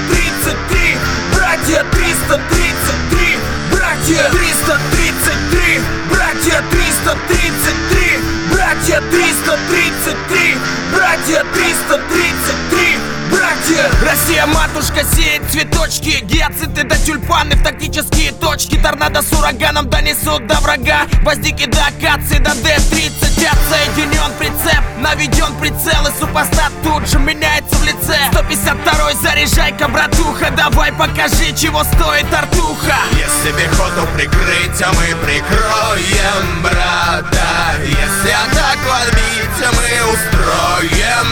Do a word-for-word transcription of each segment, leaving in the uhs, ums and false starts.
тридцать три, братья триста тридцать три, братья триста тридцать три, братья триста тридцать три, братья триста тридцать три, братья триста тридцать три, братья. Россия матушка сеет цветочки, гиацинты да тюльпаны в тактические точки. Торнадо с ураганом донесут до врага, гвоздики до акации до Д тридцать. Отсоединен прицеп, наведен прицел, и супостат тут же меняется в лице. Сто пятьдесят второй заряжай-ка, братуха, давай покажи, чего стоит артуха. Если пехоту прикрыть, а мы прикроем, брата. Если атаку отбить, а мы устроим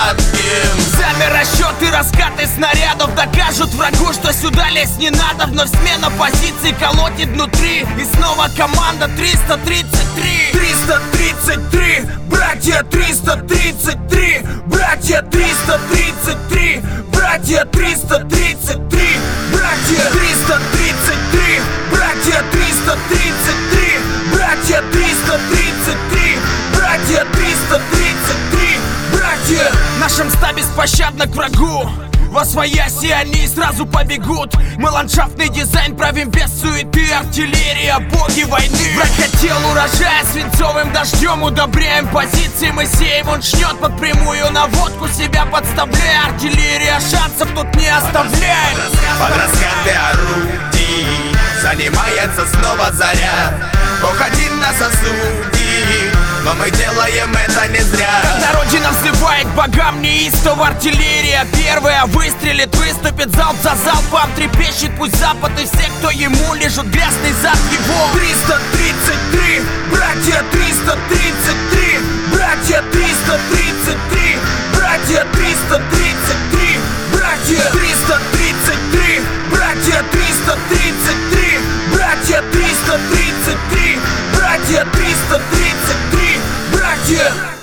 отбим. Замер расчеты, раскаты снарядов докажут врагу, что сюда лезть не надо. Вновь смена позиций колотит внутри, и снова команда триста тридцать три. триста тридцать три, братья триста тридцать три, братья триста тридцать три, братья триста тридцать три, братья триста тридцать три, братья триста тридцать три, братья триста тридцать три, братья триста тридцать три, братья. В нашем стабе беспощадно к врагу, восвояси они сразу побегут. Мы ландшафтный дизайн правим без суеты, артиллерия, боги войны. Враг хотел урожая, свинцовым дождем удобряем позиции, мы сеем, он шнет под прямую наводку, себя подставляя. Артиллерия шансов тут не оставляет. Под раскаты орудий занимается снова заря. Бог один нас осудит, но мы делаем это не зря. Когда родина взывает к богам неистово, артиллерия первая выстрелит, выступит залп за залпом. Трепещет пусть запад и все, кто ему лежит грязный зад его. триста тридцать три, братья триста тридцать три, братья триста тридцать три, братья триста тридцать три, братья триста тридцать три, братья триста тридцать три, братья триста тридцать три, братья триста тридцать три, братья.